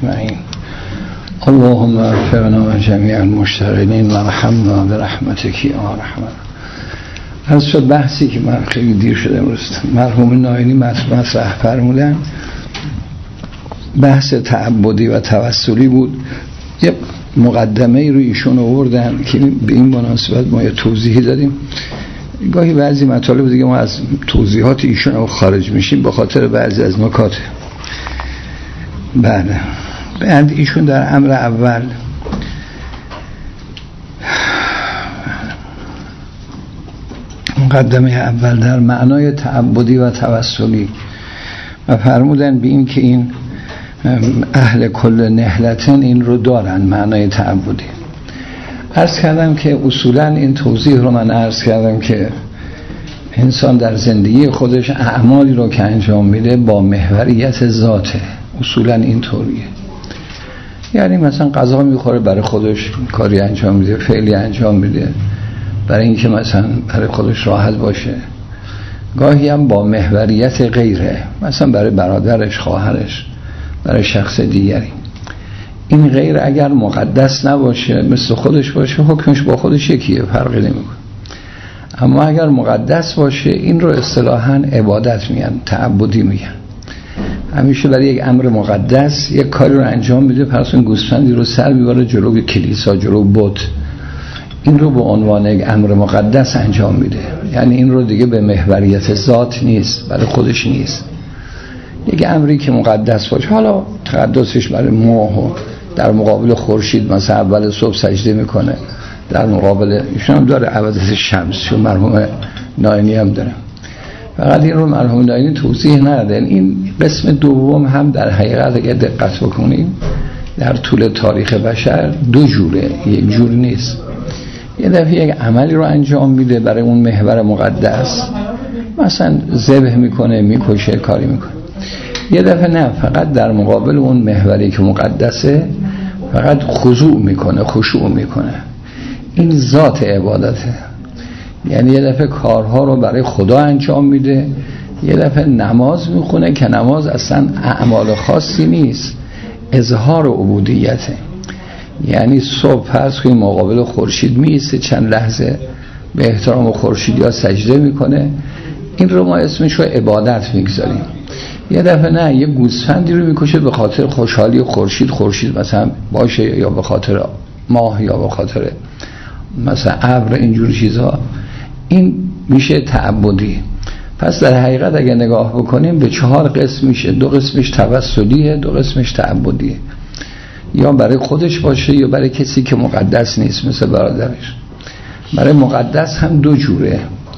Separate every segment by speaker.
Speaker 1: اجمعین. اللهم وفقنا جمیع المشتغلین وارحمنا برحمتک یا ارحم. از شد بحثی که من خیلی دیر شده امروز مرحوم ناینی مطرح فرمودن، بحث تعبدی و توسلی بود. یه مقدمه ای رو ایشون آوردن که به این مناسبت ما یه توضیحی دادیم. گاهی بعضی مطالب دیگه ما از توضیحات ایشون رو خارج میشیم به خاطر بعضی از نکات. بعد ایشون در امر اول مقدمه اول در معنای تعبدی و توسلی و فرمودن به این که این اهل کل نهلتن این رو دارن معنای تعبدی. عرض کردم که اصولا این توضیح رو من عرض کردم که انسان در زندگی خودش اعمالی رو که انجام میده با محوریت ذاته، اصولا این طوریه. یعنی مثلا غذا میخوره برای خودش کاری انجام میده، فعلی انجام میده برای اینکه مثلا برای خودش راحت باشه. گاهی هم با محوریت غیره، مثلا برای برادرش، خواهرش، برای شخص دیگری. این غیر اگر مقدس نباشه، مثل خودش باشه، حکمش با خودش یکیه، فرقی نمیکنه. اما اگر مقدس باشه این رو اصطلاحاً عبادت میگن، تعبدی میگن. همیشه برای یک امر مقدس یک کاری رو انجام میده، پس اون گوسفندی رو سر میبره جلوی کلیسا، جلوی بت، این رو به عنوان یک امر مقدس انجام میده. یعنی این رو دیگه به محوریت ذات نیست، برای خودش نیست، یک امری که مقدس باشه. حالا تقدسش برای ماه و در مقابل خورشید مثلا اول صبح سجده میکنه، در مقابل ایشون هم داره عبادت شمس، چون مرحوم ناینی هم داره. فقط این رو مرحوم ناینی توضیح ندادن. این قسم دوم هم در حقیقت اگه دقت بکنیم در طول تاریخ بشر دو جوره، یک جور نیست. یه دفعه یک عملی رو انجام میده برای اون محور مقدس، مثلا ذبح میکنه، میکشه، کاری میکنه. یه دفعه نه، فقط در مقابل اون محوری که مقدسه فقط خضوع میکنه، خشوع میکنه. این ذات عبادته. یعنی یه دفعه کارها رو برای خدا انجام میده، یه دفعه نماز میخونه که نماز اصلا اعمال خاصی نیست، اظهار عبودیته. یعنی صبح فرض کنیم مقابل خورشید میسته، چند لحظه به احترام خورشید یا سجده میکنه، این رو ما اسمش رو عبادت میگذاریم. یه دفعه نه، یه گوسفندی رو میکشه به خاطر خوشحالی خورشید مثلا باشه، یا به خاطر ماه، یا به خاطر مثلا ابر، اینجور چیزها. این میشه تعبدی. پس در حقیقت اگه نگاه بکنیم به 4 قسم میشه. 2 قسمش توسلیه، 2 قسمش تعبدیه. یا برای خودش باشه یا برای کسی که مقدس نیست مثل برادرش. برای مقدس هم 2 جوره.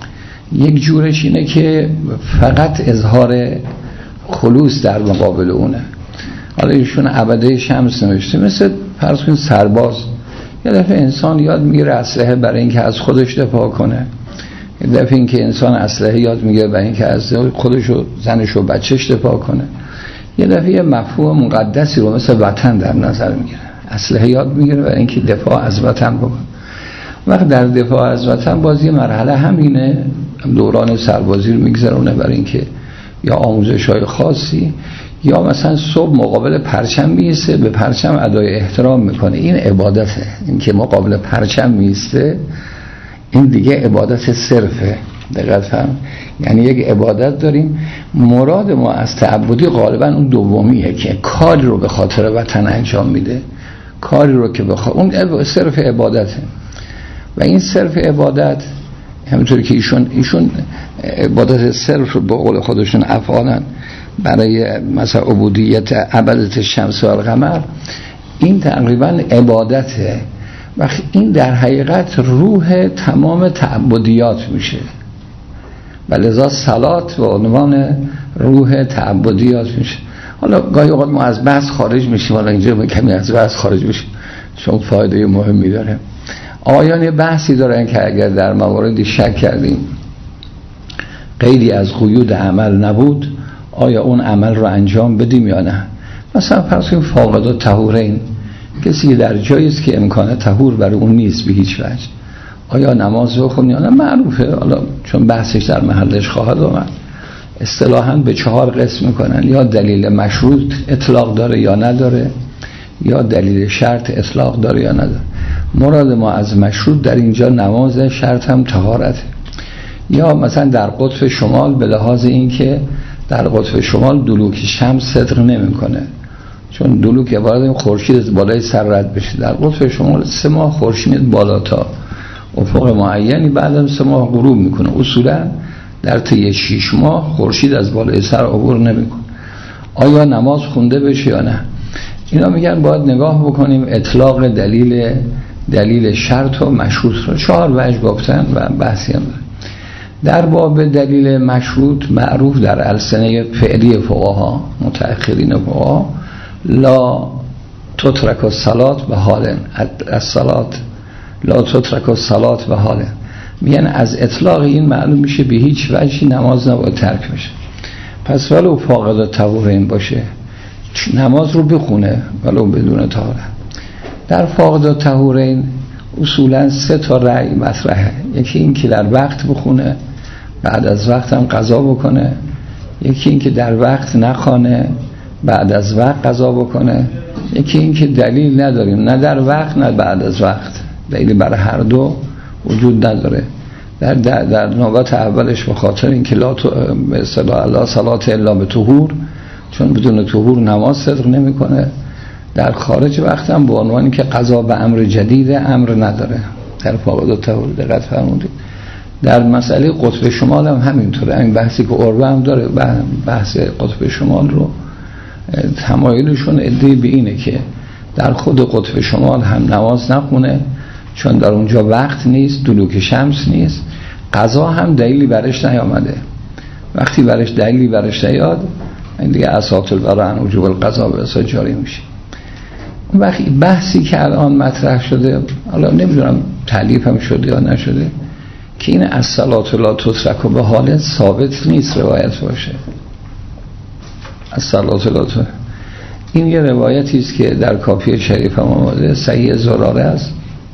Speaker 1: یک جورش اینه که فقط اظهار خلوص در مقابل اونه. حالا ایشون عبده شمس نوشته، مثل فرض کن سرباز. یه دفعه انسان یاد میگیره اسلحه برای اینکه از خودش دفاع کنه، یه دفعه اینکه انسان اسلحه یاد میگیره برای اینکه از خودش و زنش و بچهش دفاع کنه، یه دفعه مفهوم مقدسی رو مثل وطن در نظر میگیره، اسلحه یاد میگیره برای اینکه دفاع از وطن بکنه. وقت در دفاع از وطن باز یه مرحله همینه، دوران سربازی رو میگذرونه برای اینکه یا آموزش‌های خاصی، یا مثلا صبح مقابل پرچم میسته، به پرچم ادای احترام میکنه. این عبادته. این که مقابل پرچم میسته این دیگه عبادت صرفه. دقیق فهم؟ یعنی یک عبادت داریم. مراد ما از تعبدی غالبا اون دومیه که کاری رو به خاطر وطن انجام میده، کاری رو که اون صرف عبادته. و این صرف عبادت همونطوری که ایشون عبادت صرف رو به قول خودشون افعالن برای مثلا عبودیت عبادت شمس و القمر، این تقریبا عبادته. و این در حقیقت روح تمام تعبدیات میشه. ولذا صلات به عنوان روح تعبدیات میشه. حالا گاهی اوقات ما از بحث خارج میشیم، حالا اینجا کمی از بحث خارج میشیم چون فایده مهمی داره. آیان بحثی دارن که اگر در مواردی شک کردیم غیری از قیود عمل نبود، آیا اون عمل رو انجام بدیم یا نه. مثلا فرض کنیم فاقد الطهورین، کسی در جایی است که امکان طهور برای اون نیست به هیچ وجه، آیا نماز بخونه یا نه؟ معروفه، حالا چون بحثش در محلش خواهد آمد، اصطلاحاً به 4 قسم میکنن. یا دلیل مشروط اطلاق داره یا نداره، یا دلیل شرط اطلاق داره یا نداره. مراد ما از مشروط در اینجا نماز، شرط هم طهارته. یا مثلا در قطب شمال به لحاظ این که در قطب شمال دلوک شمس صدق نمیکنه، چون دلوک عبارت خورشید از بالای سر رد بشه. در قطب شمال 3 ماه خورشید بالا تا افق معینی، بعد از 3 ماه غروب میکنه. اصولا در طی 6 ماه خورشید از بالای سر عبور نمیکنه. آیا نماز خونده بشه یا نه؟ اینا میگن باید نگاه بکنیم اطلاق دلیل شرط و مشروط رو. 4 وجه گفتن و بحثی هم داره. در باب دلیل مشروط معروف در السنه فعلی فقها، متأخرین فقها، لا تترک الصلاة به حال الصلاة لا تترک الصلاة به حال، میگن از اطلاق این معلوم میشه به هیچ وجهی نماز نباید ترک بشه. پس ولو فاقد الطهورین باشه نماز رو بخونه ولو بدون طهارت. در فاقد الطهورین اصولا 3 تا رأی مطرحه. یکی این که در وقت بخونه، بعد از وقت هم قضا بکنه. یکی این که در وقت نخوانه، بعد از وقت قضا بکنه. یکی این که دلیل نداریم، نه در وقت نه بعد از وقت، دلیل برای هر دو وجود نداره. در نوبت اولش به خاطر این که لا صلات الا به طهور، چون بدون طهور نماز صدق نمیکنه. در خارج وقت هم به عنوانی که قضا به امر جدید امر نداره. در فاقد الطهور دقت فرمودید. در مسئله قطب شمال هم همینطوره. این بحثی که عروه هم داره، بحث قطب شمال رو تمایلشون ادعی به اینه که در خود قطب شمال هم نماز نخونه، چون در اونجا وقت نیست، دلوک شمس نیست، قضا هم دلیلی برش نیامده. وقتی دلیلی برش نیاد این دیگه اساط الورع عن وجوب القضا به اساس جاری میشه. اون وقتی بحثی که الان مطرح شده، حالا نمیدونم تعلیف هم شده یا نشده، که این الصلاة لا تترک به حال ثابت نیست روایت باشه. الصلاة لا تترک، این یه روایتی است که در کافی شریف هم آمده، صحیح زراره است،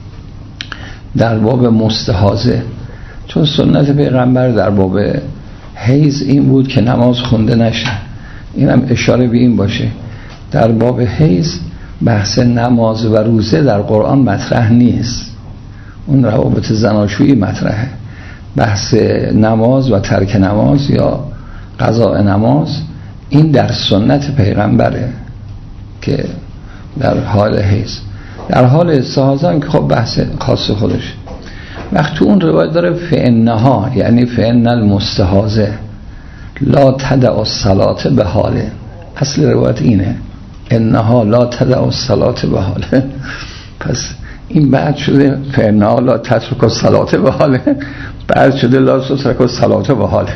Speaker 1: در باب مستحاضه. چون سنت پیغمبر در باب حیض این بود که نماز خونده نشه. این هم اشاره به این باشه در باب حیض بحث نماز و روزه در قرآن مطرح نیست، اون روابط زناشویی مطرحه. بحث نماز و ترک نماز یا قضاء نماز این در سنت پیغمبره که در حال حیض. در حال استحاضه که خب بحث خاص خودش. وقت تو اون روایت داره فإنها، یعنی فإن المستحاضه لا تدع الصلاة به حاله. اصل روایت اینه، انها لا تدع الصلاة به حاله. پس این بعد شده فإنها لا تترک الصلاة به حاله، بعد شده لا تترک الصلاة به حاله.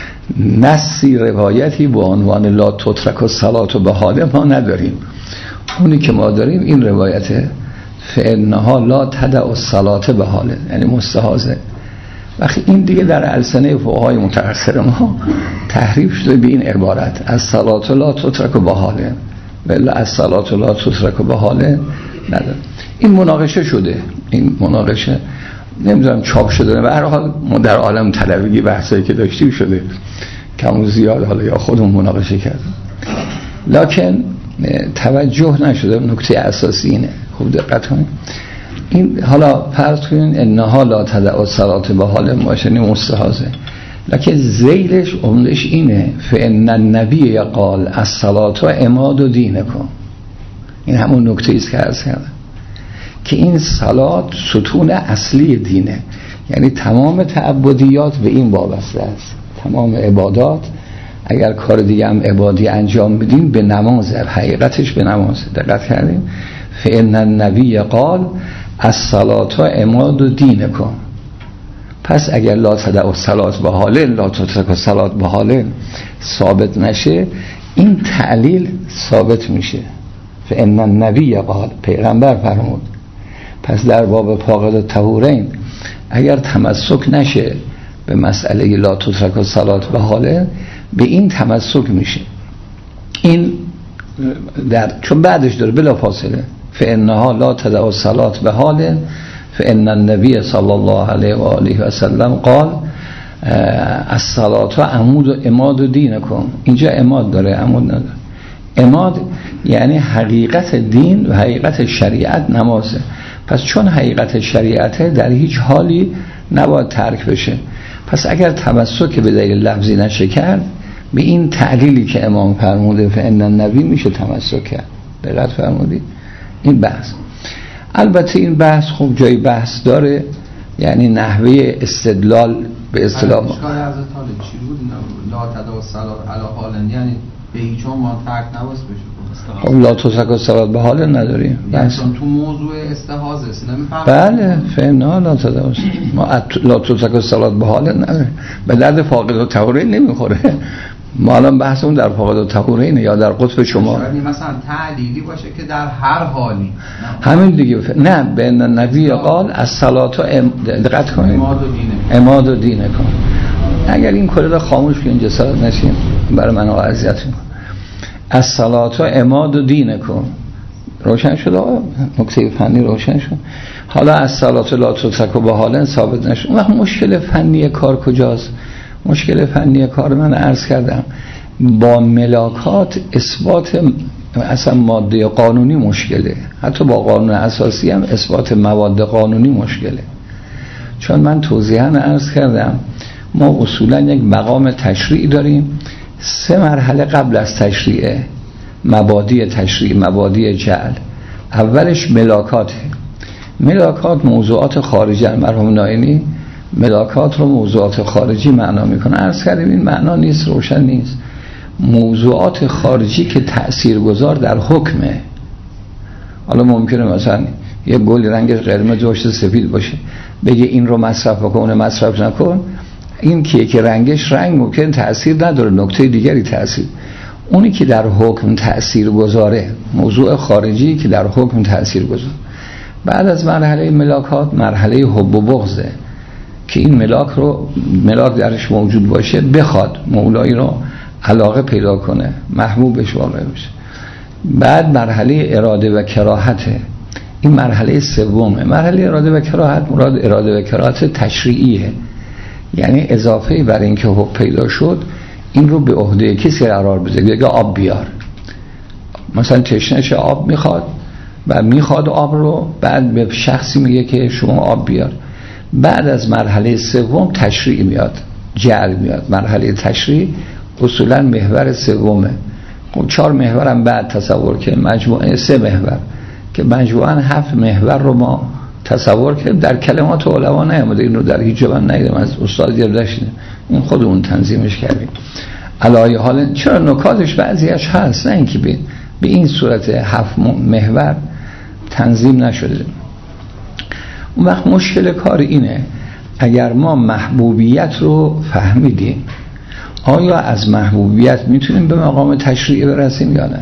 Speaker 1: نصی روایتی با عنوان لا تترک الصلاة به حاله ما نداریم. اونی که ما داریم این روایته، فإنها لا تدع الصلاة به حاله، یعنی مستحاضه. وقتی این دیگه در السنه فقهای متأخر ما تحریف شده به این عبارت الصلاة لا تترک به حاله، ولی الصلاة لا تترک به حاله نداره. این مناقشه شده، این مناقشه نمیدونم چاپ شده، به هر حال در عالم طلبگی بحثایی که داشتیم شده کم و زیاد، حالا یا خودمون مناقشه کردیم، لکن توجه نشده. نکته اساسی اینه، خوب دقت کنید. این حالا فرض کنین انها لا تدع الصلاة به حال ماشنی مستحاضه، لکن ذیلش عمدش اینه فإن النبی قال الصلاة عماد دینکم. این همون نکته ایست که عرض کردم که این صلات ستون اصلی دینه، یعنی تمام تعبدیات به این وابسته است. تمام عبادات اگر کار دیگه هم عبادی انجام بدیم به نماز، حقیقتش به نماز. دقت کردیم فإن النبی قال الصلاة عماد دینکم. پس اگر لا تدع الصلاة به حاله، لا تترک الصلاة به حاله ثابت نشه، این تعلیل ثابت میشه. فإن النبی قال، پیغمبر فرمود. پس در باب فاقد الطهورین اگر تمسک نشه به مسئله لا تترک الصلاة به حاله، به این تمسک میشه. این چون بعدش داره بلا فاصله فإنها لا تدع الصلاة به حاله فإن النبی صلی الله علیه و آله و سلم قال الصلاة عماد دینکم. اینجا عماد داره، عمود نداره. عماد یعنی حقیقت دین و حقیقت شریعت نمازه. پس چون حقیقت شریعته در هیچ حالی نباید ترک بشه. پس اگر تمسک به دلیل لفظی نشه کرد، به این تعلیلی که امام فرموده فإن النبی میشه تمسک کرد. دقت فرمودی؟ این بحث. البته این بحث خب جای بحث داره، یعنی نحوه استدلال به اصطلاح
Speaker 2: اشکال حضرت طالب چی بود؟ لا تدع الصلاة علی حال، یعنی به هیچ عنوان ترک نباید بشه.
Speaker 1: خب لا تترک الصلاة به حال نداریم.
Speaker 2: یعنی تو موضوع استحاضه است نمیفهمم.
Speaker 1: بله فعلا لا تدع ما لا تترک الصلاة به حال نداریم. به درد فاقد الطهورین نمیخوره. ما الان بحثمون در فاقد الطهورین یا در قطب شما.
Speaker 2: مثلا تعلیلی باشه که در هر حالی.
Speaker 1: همین دیگه. نه به نبی قال الصلاة دقت کنید. عماد و دینه کن. اگر این کلی را خاموش کنین جسارت نشین برای من اذیت میکنه. الصلاة عماد و دینه کن. روشن شد آقا؟ نکته فنی روشن شد. حالا الصلاة لا تترک به حال ثابت نشد. اون وقت مشکل فنی کار کجاست؟ مشکل فنی کار من عرض کردم با ملاکات اثبات اصلا ماده قانونی مشکله، حتی با قانون اساسی هم اثبات مواد قانونی مشکله. چون من توضیحاً عرض کردم ما اصولاً یک مقام تشریع داریم، 3 مرحله قبل از تشریع، مبادی تشریع، مبادی جعل. اولش ملاکاته. ملاکات موضوعات خارجی، مرحوم نائینی ملاکات رو موضوعات خارجی معنا میکنه. عرض کردیم این معنا نیست، روشن نیست. موضوعات خارجی که تأثیرگذار در حکمه. حالا ممکنه مثلا یه گل رنگش قرمز باشه سفید باشه، بگه این رو مصرف بکن اون مصرف نکن. این که رنگش رنگ ممکن تأثیر نداره، نکته دیگری تأثیر. اونی که در حکم تأثیرگذاره، موضوع خارجی که در حکم تأثیرگذار. بعد از مرحله ملاکات مرحله حب و بغضه که این ملاک درش موجود باشه، بخواد مولایی رو علاقه پیدا کنه، محبوبش واقع بشه. بعد مرحله اراده و کراهته. این مرحله سومه. مرحله اراده و کراهت مراد اراده و کراهت تشریعیه، یعنی اضافه بر این که حب پیدا شد این رو به عهده کسی قرار بده، بگه آب بیار. مثلا تشنش آب میخواد و میخواد آب رو، بعد به شخصی میگه که شما آب بیار. بعد از مرحله سوم تشریع میاد، جعل میاد. مرحله تشریع اصولا محور سومه. 4 محور هم بعد تصور که مجموعه 3 محور که مجموعاً 7 محور رو ما تصور که در کلمات علما نیامده. این رو در هیچ جا من ندیدم، از استاد یادداشت این خودمون تنظیمش کردیم. علایه حال چرا نکاتش بعضیش هست، نه اینکه به این صورت 7 محور تنظیم نشده. اون وقت مشکل کار اینه اگر ما محبوبیت رو فهمیدیم، آیا از محبوبیت میتونیم به مقام تشریع برسیم یا نه؟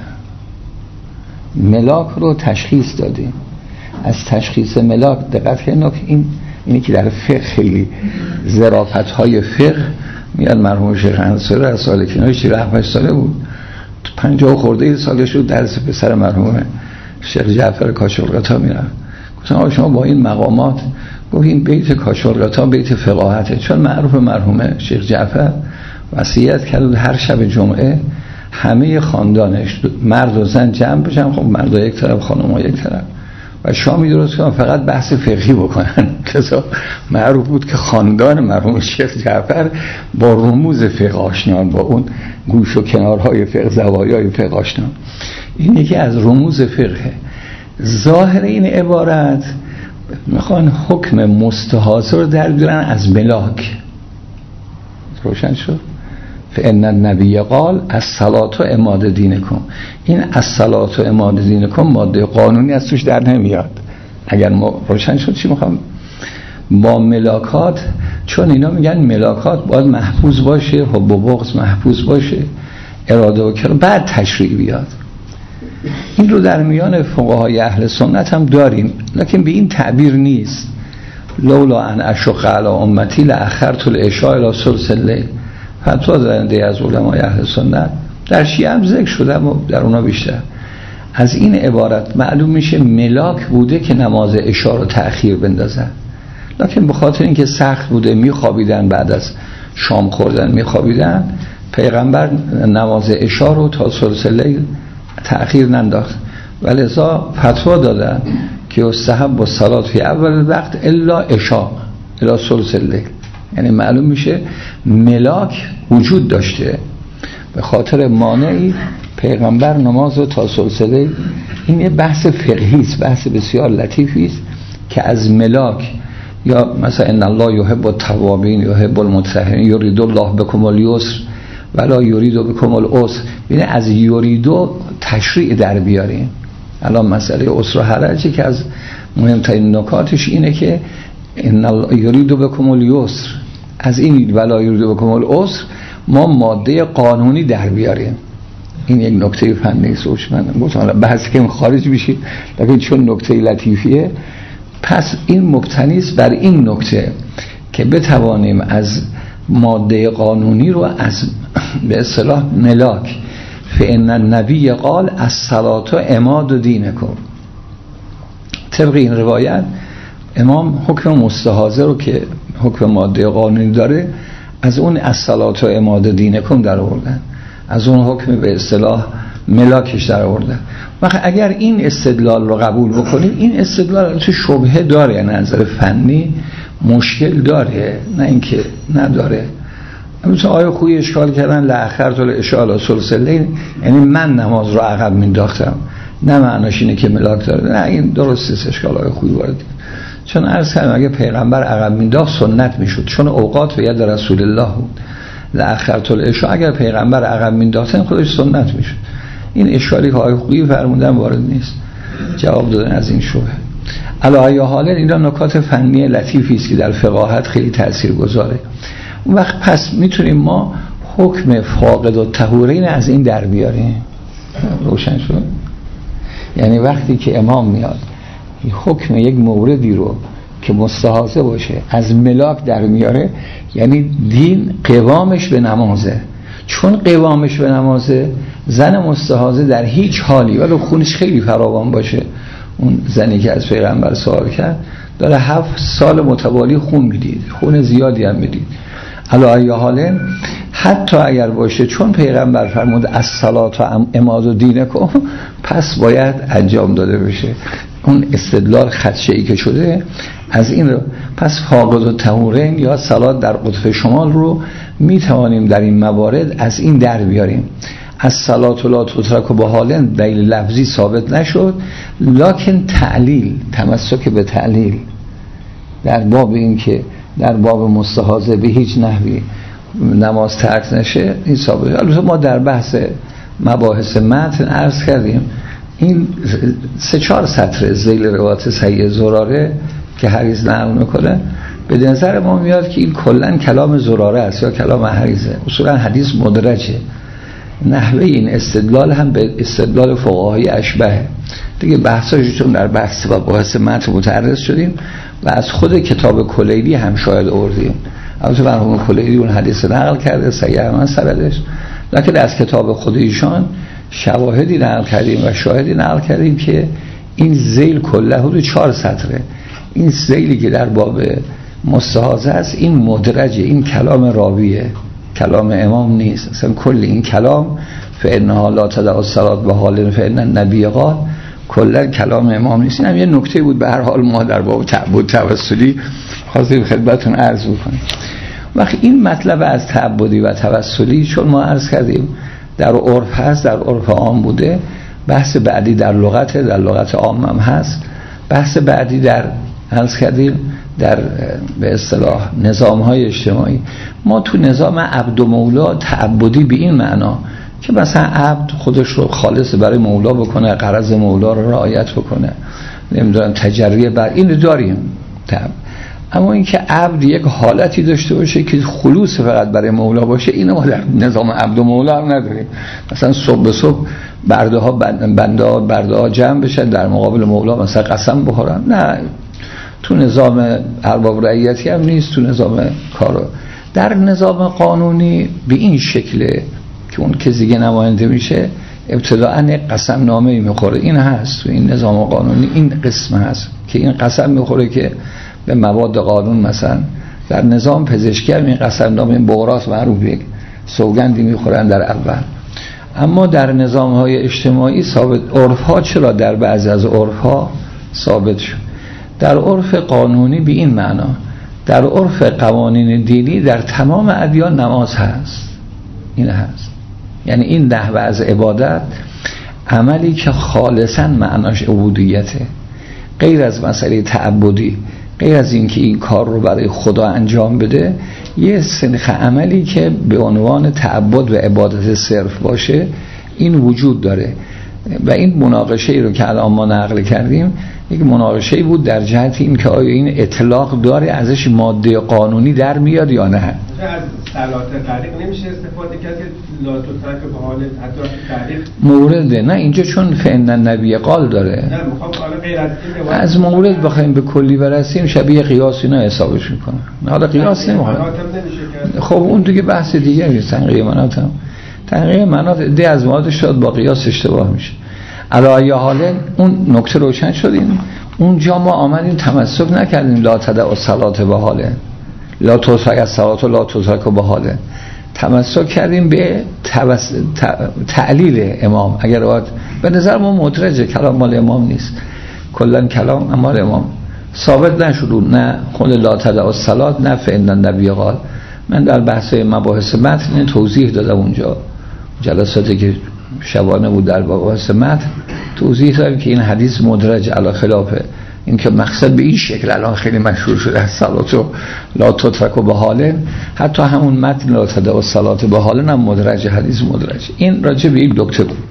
Speaker 1: ملاک رو تشخیص دادیم، از تشخیص ملاک دقت کنید. اینی که در فقه خیلی ظرافت‌های فقه میاد. مرحوم شیخ انصاری از سال کنارش 7 ساله بود، 50 خورده سالش رو درس پسر مرحوم شیخ جعفر کاشف‌الغطا میرفت. گفتم شما با این مقامات، گفت این بیت کاشف‌الغطا بیت فقاهته، چون معروف مرحوم شیخ جعفر وصیت کرد هر شب جمعه همه خاندانش مرد و زن جمع بشن، خب مرد یک طرف خانم‌ها یک طرف، و شامی درست کنن فقط بحث فقهی بکنن. کسا معروف بود که خاندان مرحوم شیخ جعفر با رموز فقه آشنان، با اون گوش و کنارهای فقه، زوایای فقه آشنان. این یکی از رموز فقه. ظاهر این عبارت میخوان حکم مستحاضر رو در بیارن از ملاک. روشن شد؟ فإن النبی قال الصلاة عماد دینکم. این الصلاة عماد دینکم ماده قانونی از توش در نمیاد. اگر ما روشن شد چی میخوام با ملاکات، چون اینا میگن ملاکات باید محفوظ باشه، حب و بغض محفوظ باشه، اراده و کراهت، بعد تشریع بیاد. این رو در میان فقهای اهل سنت هم داریم، لکن به این تعبیر نیست. لولا ان اشق علی امتی لاخرت العشاء الی ثلث الليل. فتوا دادنده از علمای اهل سنت در شیعه هم ذکر شده، اما در اونا بیشتر. از این عبارت معلوم میشه ملاک بوده که نماز عشا رو تأخیر بندازن، لکن به خاطر اینکه سخت بوده میخوابیدن، بعد از شام خوردن میخوابیدن، پیغمبر نماز عشا رو تا ثلث الليل تأخیر ننداخت، ولذا فتوا دادن که یستحب الصلاة فی اول الوقت الا عشاء الا ثلث اللیل. یعنی معلوم میشه ملاک وجود داشته، به خاطر مانعی پیغمبر نماز رو تا ثلث اللیل. این یه بحث فقهی است، بحث بسیار لطیفی است که از ملاک، یا مثلا ان الله یحب التوابین یحب المتطهرین یرید الله بکم الیسر ولا یرید بکم العسر، یعنی از یریدو تشریع در بیاریم. الان مسئله عسر و حرجی که از مهمترین نکاتش اینه که ان الله یرید بکم الیسر، از این ولا یرید بکم العسر ما ماده قانونی در بیاریم. این یک نکته فنی است. من گفتم بحث که خارج میشید، لیکن چون نکته لطیفیه، پس این مبتنی است بر این نکته که بتوانیم از ماده قانونی رو از به اصطلاح ملاک، فإن النبی قال الصلاة عماد دینکم. طبق این روایت امام حکم مستحاضه رو که حکم ماده قانونی داره از اون الصلاة عماد دینکم در آوردن، از اون حکم به اصطلاح ملاکش در آورده. وقت اگر این استدلال رو قبول بکنیم، این استدلال تو شبهه داره، یعنی نظر فنی مشکل داره، نه اینکه نداره. مثلا آیه خویی اشکال کردن لأخرت العشاء الی ثلث اللیل، یعنی من نماز رو عقب مینداختم، نه معناش اینه که ملاک داره. نه، این درست است، اشکال آیه خویی وارد. چون عرض کردم اگه پیغمبر عقب مینداخت سنت میشد، چون اوقات به ید رسول الله بود. لأخرت العشاء اگر پیغمبر عقب مینداختن خودش سنت میشد. این اشکالی که آیه خویی فرمودن وارد نیست، جواب دادن از این شبهه. علی ای حال اینا نکات فنی لطیفی است که در فقاهت خیلی تاثیرگذاره. اون وقت پس میتونیم ما حکم فاقد الطهورین از این در بیاریم. روشن شد؟ یعنی وقتی که امام میاد حکم یک موردی رو که مستحاضه باشه از ملاک در میاره، یعنی دین قوامش به نمازه. چون قوامش به نمازه، زن مستحاضه در هیچ حالی ولو خونش خیلی فراوان باشه، اون زنی که از پیغمبر سوال کرد داره 7 سال متوالی خون میدید، خون زیادی هم میدید، علی ای حال حتی اگر باشه، چون پیغمبر فرمود الصلاة عماد دینکم، پس باید انجام داده بشه. اون استدلال خدشه‌ای که شده از این رو، پس فاقد الطهورین یا صلات در قطب شمال رو میتوانیم در این موارد از این در بیاریم. از صلات لا تترک به حال دلیل لفظی ثابت نشد، لکن تعلیل، تمسک به تعلیل در باب این که در باب مستحاضه به هیچ نحوی نماز ترک نشه این ثابت. البته ما در بحث مباحث متن عرض کردیم این 3-4 سطر ذیل روایت صحیح زراره که حریز نقل میکنه، به نظر ما میاد که این کلن کلام زراره است یا کلام حریزه. اصولا حدیث مدرجه، نحوه این استدلال هم به استدلال فقهای اشبه دیگه. بحثاشون در بحث و بحث متن متعرض شدیم و از خود کتاب کلیلی هم شاهد آوردیم. البته مرحوم کلیلی اون حدیث نقل کرده صحیح هم سندش، لکن از کتاب خود ایشان شواهدی نقل کردیم و شاهدی نقل کردیم که این ذیل کله حدود 4 سطره. این ذیلی که در باب مستحاضه است این مدرجه، این کلام راویه، کلام امام نیست. اصلا کل این کلام فإنها لا تدع الصلاة به حال فإن النبی قال، کلا کلام امام نیست. این هم یه نکته بود به هر حال ما در باب تعبد توسلی خواستیم خدمتتون عرض بکنیم. وقتی این مطلب از تعبدی و توسلی چون ما عرض کردیم در عرف هست، در عرف عام بوده، بحث بعدی در لغت عام هم هست، بحث بعدی در عرض کردیم در به اصطلاح نظام‌های اجتماعی. ما تو نظام عبد و مولا تعبدی به این معنا که مثلا عبد خودش رو خالص برای مولا بکنه، غرض مولا رو رعایت بکنه، نمیدونم تجریه بر این داریم اما اینکه عبد یک حالتی داشته باشه که خلوص فقط برای مولا باشه، اینو ما در نظام عبد و مولا هم نداریم. مثلا صبح به صبح برده ها جمع بشن در مقابل مولا مثلا قسم بخورن، نه، تو نظام ارباب رعیتی هم نیست، تو نظام کارو. در نظام قانونی به این شکله که اون که دیگه نماینده میشه ابتداعاً یک قسم نامه‌ای میخوره. این هست تو این نظام قانونی، این قسم هست که این قسم میخوره که به مواد قانون، مثلا در نظام پزشکی هم این قسم نامه، این بغرات معروف، یک سوگندی میخورن در اول. اما در نظام‌های اجتماعی ثابت، عرف‌ها چرا در بعضی از عرف‌ها ثابت شد؟ در عرف قانونی به این معنا، در عرف قوانین دینی در تمام ادیان نماز هست، این هست، یعنی این نحوه از عبادت عملی که خالصاً معناش عبودیته، غیر از مسئله تعبدی، غیر از اینکه این کار رو برای خدا انجام بده، یه سنخ عملی که به عنوان تعبد و عبادت صرف باشه این وجود داره. و این مناقشه ای رو که الان ما نقل کردیم یک مناقشه ای بود در جهت این که آیا این اطلاق داره، ازش ماده قانونی در میاد یا نه.
Speaker 3: از صلات طریق نمیشه استفاده کرد که لا تترک به حال حتی طریق
Speaker 1: مورده؟ نه اینجا چون فعلا نبی قال داره.
Speaker 3: نه میخوام حالا غیر
Speaker 1: از مورد بخوایم به کلی برسیم شبیه قیاس اینا حسابش میکنه. حالا قیاس نمیخوام. خب اون دیگه بحث دیگه تنقیه مناطم. تنقیه مناط ده از مواد شد با قیاس اشتباه میشه. علی حاله اون نکته روشن شد. این اونجا ما آمدیم تمسک نکردیم لا تدع الصلاه به حاله، لا تترک الصلاه لا تترک به حاله، تمسک کردیم به تعلیل امام. اگر باید به نظر ما مدرجه، کلام مال امام نیست، کلا کلام مال امام ثابت نشد، نه خود لا تدع الصلاه نه فعلا نبی قال. من در بحث مباحث متن توضیح دادم اونجا، جلساتی که شبانه بود در مباحث متن توضیح دادم که این حدیث مدرج علی خلافه، این که مقصد به این شکل الان خیلی مشهور شده از صلاتو لا تترک به حاله، حتی همون متن لا تدع الصلاه به حاله هم مدرج، حدیث مدرج. این راجع به این نکته بود.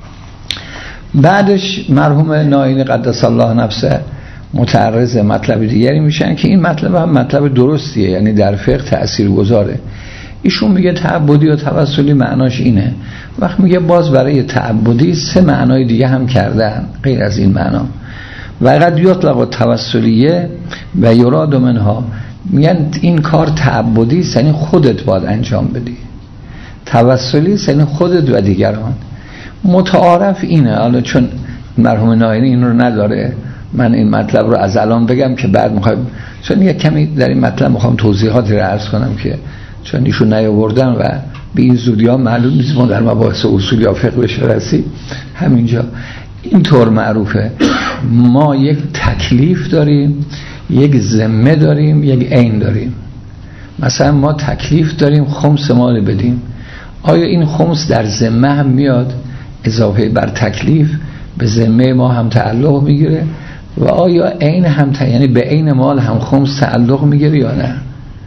Speaker 1: بعدش مرحوم ناینی قدس الله نفسه متعرض مطلب دیگری میشن که این مطلب هم مطلب درستیه، یعنی در فقه تاثیرگذاره. ایشون میگه تعبدی و توسلی معناش اینه، وقت میگه باز برای تعبدی 3 معنای دیگه هم کردن غیر از این معنا. و قد یطلق توسلیه و یراد منها، میگن این کار تعبدی یعنی خودت باید انجام بدی، توسلی یعنی خودت و دیگران. متعارف اینه. حالا چون مرحوم ناینی این رو نداره، من این مطلب رو از الان بگم که بعد میخوایم، چون یک کمی در این مطلب میخوام توضیحاتی رو عرض کنم که چون ایشون نیاوردن و به این زودی ها معلوم نیست ما در مباحث اصول یا فقه بشه رسید. همینجا اینطور معروفه، ما یک تکلیف داریم، یک ذمه داریم، یک عین داریم. مثلا ما تکلیف داریم خمس مال بدیم، آیا این خمس در ذمه هم میاد اضافه بر تکلیف به ذمه ما هم تعلق میگیره و آیا عین هم یعنی به عین مال هم خمس تعلق میگیره یا نه؟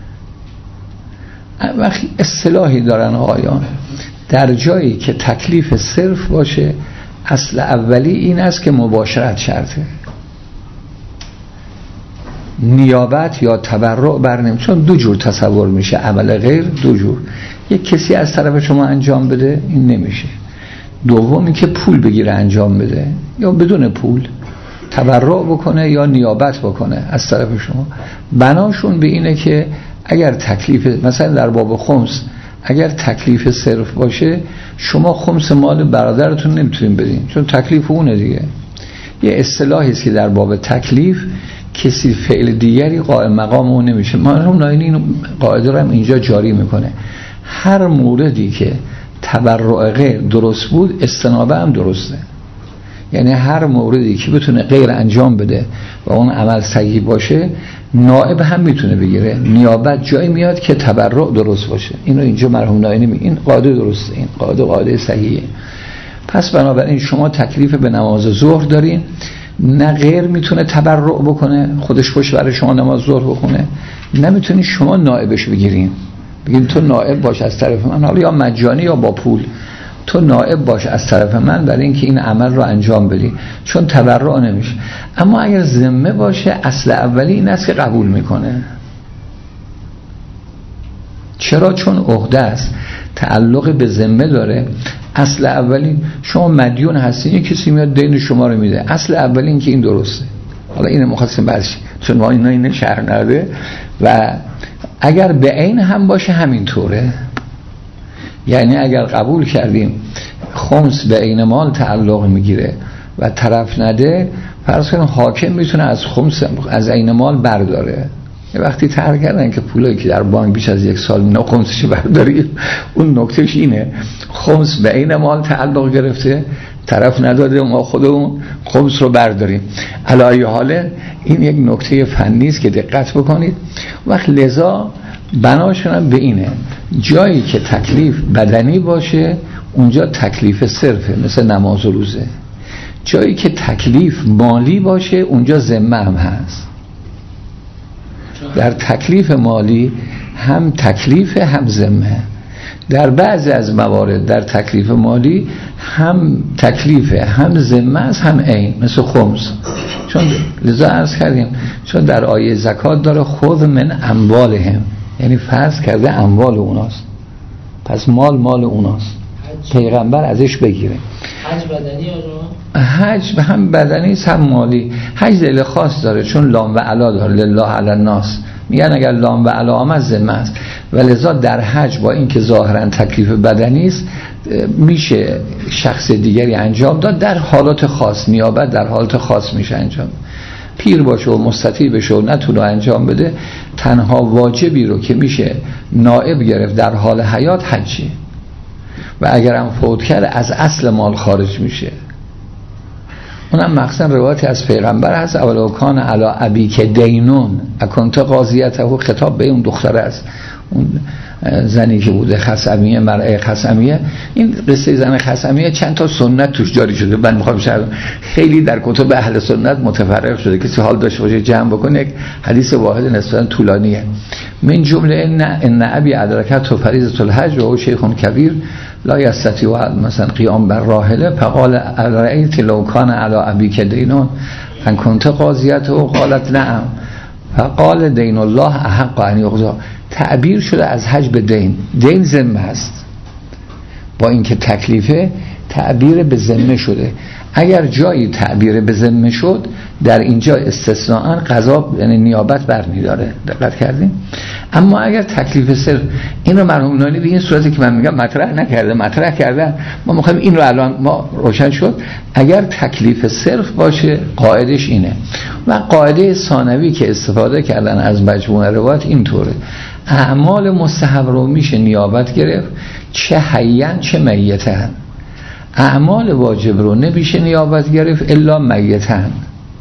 Speaker 1: وقتی اصطلاحی دارن آقایان، در جایی که تکلیف صرف باشه اصل اولی این است که مباشرت شرطه، نیابت یا تبرع برنیم، چون 2 جور تصور میشه عمل غیر، 2 جور، یک کسی از طرف شما انجام بده این نمیشه، دومی که پول بگیره انجام بده یا بدون پول تبرع بکنه یا نیابت بکنه از طرف شما. بناشون به اینه که اگر تکلیف مثلا در باب خمس اگر تکلیف صرف باشه شما خمس مال برادرتون نمیتونین بدین چون تکلیف اونه دیگه. یه اصطلاحی است که در باب تکلیف کسی فعل دیگری قائم مقام اون نمیشه. مرحوم ناینی این قاعده رو هم اینجا جاری میکنه، هر موردی که تبرع غیر درست بود استنابه هم درسته، یعنی هر موردی که بتونه غیر انجام بده و اون عمل صحیح باشه نائب هم میتونه بگیره، نیابت جایی میاد که تبرع درست باشه. اینو اینجا مرحوم ناینی میگه این قاعده درسته، این قاعده صحیحه. پس بنابراین شما تکلیف به نماز ظهر دارین، نه غیر میتونه تبرع بکنه خودش پشت برای شما نماز ظهر بکنه، نمیتونی شما نائبش بگیرین بگین تو نائب باش از طرف من، حالا یا مجانی یا با پول، تو نائب باش از طرف من برای اینکه این عمل رو انجام بدی، چون تبرع نمیشه. اما اگر ذمه باشه اصل اولی این است که قبول میکنه. چرا؟ چون عهده است، تعلق به ذمه داره. اصل اولی شما مدیون هستین، یک کسی میاد دین شما رو میده، اصل اولی این که این درسته. حالا اینو مخواستیم برش چون ما اینا شرح نرده و اگر به عین هم باشه همینطوره. یعنی اگر قبول کردیم خمس به عین مال تعلق میگیره و طرف نده، فرض کنیم حاکم میتونه از خمس از عین مال برداره، یه وقتی طرح کردن که پولایی که در بانک بیش از 1 سال اینا خمسش برداری، اون نکتهش اینه خمس به این مال تعلق گرفته، طرف نداده، ما خودمون خمس رو برداریم. علی ای حال این یک نکته فنی است که دقت بکنید. وقت لذا بناشون به اینه جایی که تکلیف بدنی باشه اونجا تکلیف صرفه، مثل نماز و روزه. جایی که تکلیف مالی باشه اونجا ذمه هم هست. در تکلیف مالی هم تکلیف هم ذمه. در بعضی از موارد در تکلیف مالی هم تکلیفه هم ذمه است هم عین، مثل خمس. چون لذا عرض کردیم چون در آیه زکات داره خذ من اموالهم، یعنی فرض کرده اموال اوناست، پس مال اوناست، پیغمبر ازش بگیره.
Speaker 4: حج بدنی
Speaker 1: حج هم بدنی هم مالی. حج دلیل خاص داره چون لام و علا داره، لله علی الناس، میگن اگر لام و علا آمد ذمه است. ولذا در حج با اینکه ظاهرا تکلیف بدنی است میشه شخص دیگری انجام داد، در حالات خاص، نیابت در حالات خاص میشه انجام. پیر باشه و مستطیع بشه و نتونه انجام بده، تنها واجبی رو که میشه نائب گرفت در حال حیات حجه، و اگرم فوت کرده از اصل مال خارج میشه. اونم مخصوصا روایتی از پیغمبر هست اولو کان علی ابیک دینون اکنت قاضیته، خطاب به اون دختره است، اون زنی که بوده خصمیه، مرأه خصمیه. این قصه زن خصمیه چند تا سنت توش جاری شده، من میخوام خیلی در کتب اهل سنت متفرق شده، کسی حال داشته باشه جمع بکنه. یک حدیث واحد نسبتا طولانیه. من جمله ان ابی ادرکت فریضه الحج و هو شیخ کبیر لا یستطیع مثلا قیام بر راحله فقال رأیت لو کان علی ابیک دینون ان کنت قاضیته و قالت نعم فقال دین الله احق ان یقضی. تعبیر شده از حج به دین ذمه است، با اینکه تکلیفه تعبیر به ذمه شده. اگر جایی تعبیر به ذمه شد در اینجا استثناءً قضا یعنی نیابت برمی‌داره. دقت کردیم؟ اما اگر تکلیف صرف، این رو مرحوم نانی به این صورتی که من میگم مطرح کردن، ما می‌خوایم این رو الان ما روشن شد. اگر تکلیف صرف باشه قاعدش اینه، و قاعده ثانوی که استفاده کردن از مجموعه روایت اینطوره: اعمال مستحب رو میشه نیابت گرفت چه حیاً چه میتاً. اعمال واجب رو نمیشه نیابت گرفت الا میتاً،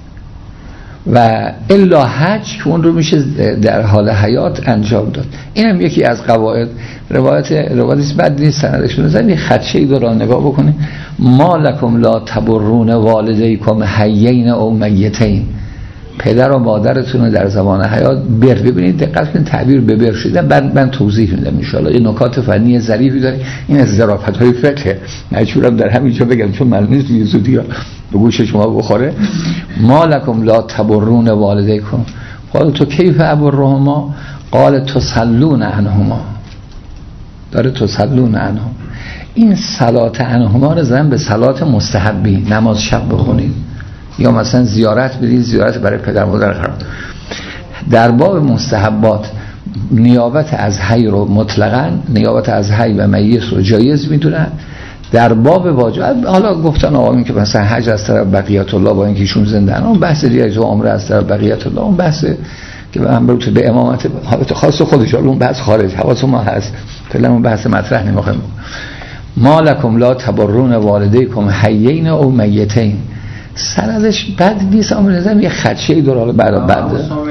Speaker 1: و الا حج که اون رو میشه در حال حیات انجام داد. اینم یکی از قواعد. روایتی بد نیست سندش بزنید، خدشه‌ای رو نگاه بکنید: ما لکم لا تبرون والدیکم حیین او میتین. پدر و مادرتون رو در زمان حیات ببینید، دقت کنید تعبیر به بر شده. من توضیح میدم ان شاء الله. این نکات فنی ظریفی داره، این از ظرافت‌های فقه، مجبورم در همینجا بگم چون معلوم نیست یه زودی به گوش شما بخوره. ما لکم لا تبرون والدیکم قال تو کیف ابرهما قال تصلون عنهما. داره تصلون عنهم. این صلات عنهما رو زدن به صلات مستحبی، نماز شب بخونید یا مثلا زیارت برید، زیارت برای پدر مادر قرار. در باب مستحبات نیابت از حی رو مطلقاً نیابت از حی و میت رو جایز میدونن. در باب واجب حالا گفتن آقایون که مثلا حج از طرف بقیت الله با اینکه ایشون زنده‌ان، اون بحث دیگه، جو عمره از طرف بقیت الله اون بحث که به مربوط به امامت حالت خاص خودش، اون بحث خارج حواس ما هست، فعلا اون بحث مطرح نمی‌خوایم. ما لکم لا تبرون والدیکم حیین او میتین. سندش بد نیست، اما نظرم یه خدشه‌ای داره بعد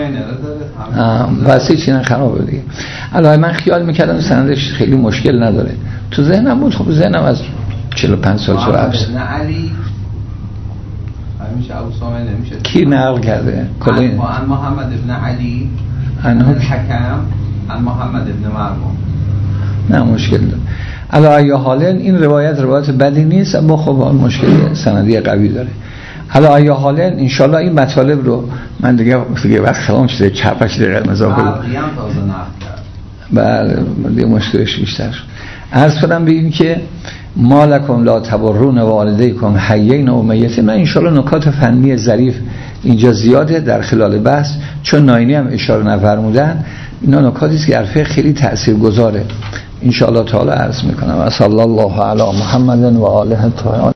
Speaker 1: واسه چیزا خرابه دیگه. الان من خیال می‌کردم سندش خیلی مشکل نداره، تو ذهنم بود. خب ذهنم از 45 سال شده است.
Speaker 2: نه علی همیشه اسامه نمیشه.
Speaker 1: کی نقل کرده؟
Speaker 2: عن محمد ابن علی عن الحکم عن محمد ابن مرمون.
Speaker 1: نه مشکل داره. علی ای حال این روایت بدی نیست، اما خب مشکل سندی قوی داره. حالا آیا حالا انشالله این مطالب رو من دیگه وقت خلام شده 4-5 دقیقه مضافه کنم. بله دیگه مشکلش بیشتر شد. عرض کنم بگیم که ما لکم لا تبرون والدیکم حیین و میتین. من انشالله نکات فنی ظریف اینجا زیاده در خلال بحث، چون ناینی هم اشاره نفرمودن. اینا نکاتی است که در فقه خیلی تاثیرگذاره. انشالله تعالی عرض میکنم. صلی الله علی محمد و آله الطاهرین.